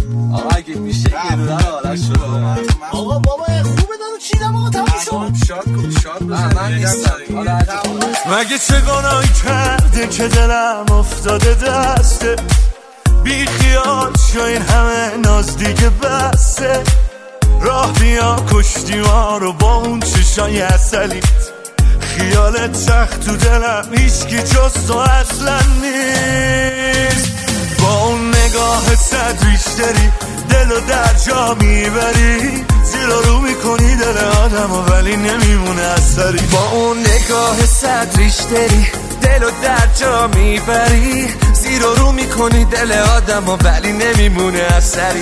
آقا اگه میشه یه دونه آرش شده آقا بابا خوبه دارو چیدم آقا تموم شد شاد من نیستم مگه چه گناهی کرده که دلم افتاده دسته بی خیال شو این همه ناز دیگه بسته راه بیا کشتی ما رو با اون چشای عسلیت خیالت سخت تو دلم هیچکی جز تو اصلا نیست با اون نگاه صد ریشتری دلو در جا میبری زیر رو میکنی دل آدم ولی نمیمونه اثری با اون نگاه صد ریشتری دلو در جا میبری زیر رو میکنی دل آدم ولی نمیمونه اثری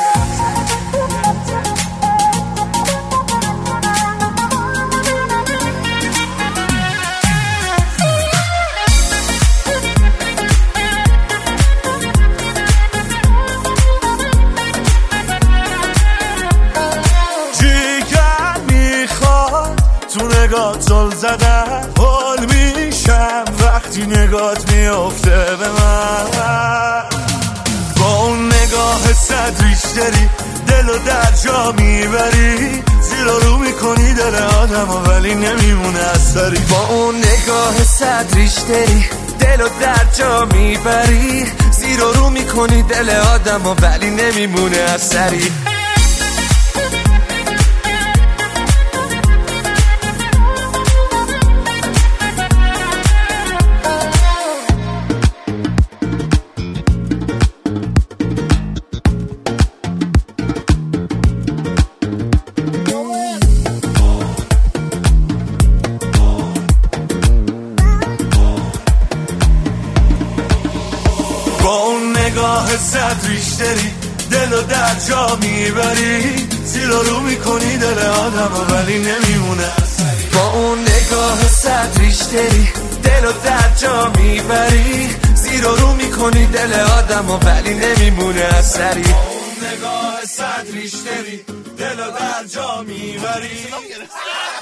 تو نگاه زل زدن حال میشم وقتی نگات میافته به من با اون نگاه صد ریشتری دلو در جا میبری زیر رو میکنی دل آدم ولی نمیمونه اثری با اون نگاه صد ریشتری دلو در جا میبری زیر رو میکنی دل آدم ولی نمیمونه اثری با اون نگاه صد ریشتری دلو در جا میبری زیر رو میکنی دل آدم ولی نمیمونه با اون نگاه صد ریشتری دلو در جا میبری زیر رو میکنی دل آدم ولی نمیمونه اثری با اون نگاه صد ریشتری دلو در جا میبری